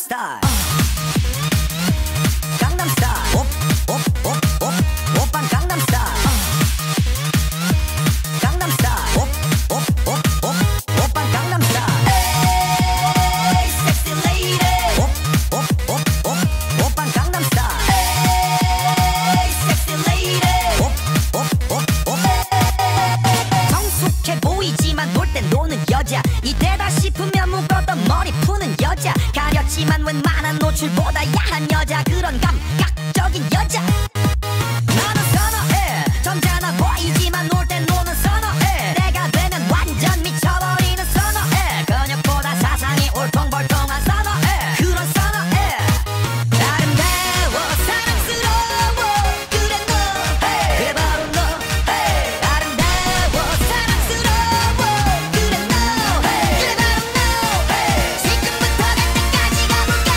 스타일 강남 스타일 오빤 강남 스타일 강남 스타일 오빤 강남 스타일 에이 섹시 레이디 오빤 강남 스타일 에이 섹시 레이디 성숙해 보이지만 놀 땐 노는 여자 이때다 싶으면 묶었던 머리 푸는 여자 가렸지만 웬만한 노출보다 야한 여자 그런 감각적인 여자 나는 선어해 점잖아 보이지만 놀 땐 노는 선어해 내가 되면 완전 미쳐버리는 선어해 근육보다 사상이 울퉁불퉁한 선어해 그런 선어해 아름다워 사랑스러워 그래 너 그래 바로 너 아름다워 사랑스러워 그래 너 그래 바로 너 지금부터 갈 때까지 가볼까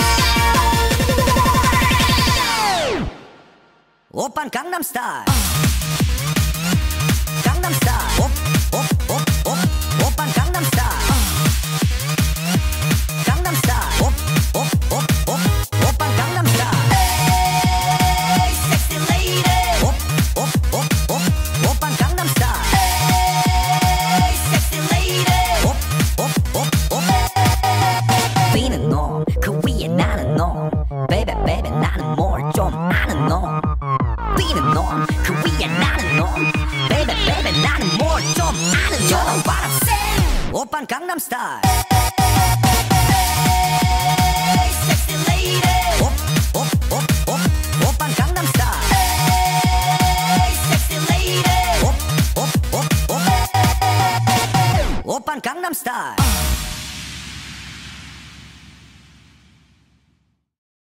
오빤 강남 스타일 강남 스타일 오빤 강남 스타일 강남 스타일 오빤 강남 스타일 에이 섹시 레이디 오빤 강남 스타일 에이 섹시 레이디 B는 너 그 위에 나는 너 Baby baby 나는 뭘 좀 아는 너 B는 너 그 위에 나는 너 Baby baby 나는 뭘 좀 아는 너 You know what I'm saying 오빤 강남 스타일